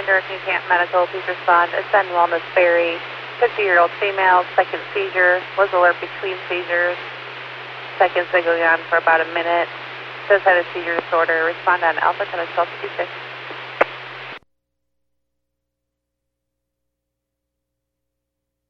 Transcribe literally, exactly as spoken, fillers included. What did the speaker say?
Dorothy Camp Medical, please respond. Ascend Wellness Ferry, fifty-year-old female, second seizure, was alert between seizures. Seconds been going on for about a minute. Does have a seizure disorder. Respond on Alpha ten twelve fifty-six.